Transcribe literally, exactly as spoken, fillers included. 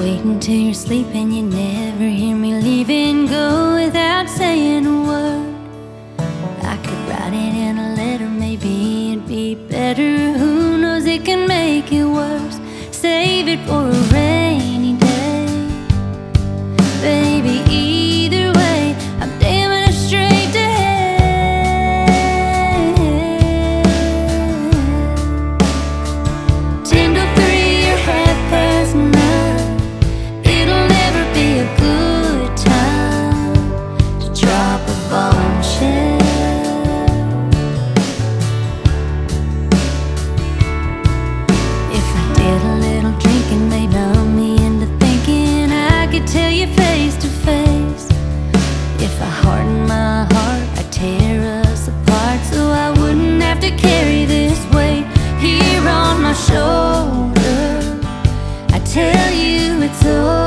Waiting till you're sleeping, you never hear me leaving. Go without saying a word. I could write it in a letter, maybe it'd be better. Who knows, it can make it worse. Save it for a rainy day. Baby, either way, I'm damn it straight to hell. Ten to three or half past nine, it'll never be a good time to drop a bombshell. If I did a little drinking, they numb me into thinking I could tell you face to face. If I harden my heart, I'd tear us apart, so I wouldn't have to carry this weight here on my shoulder. I tell you it's over.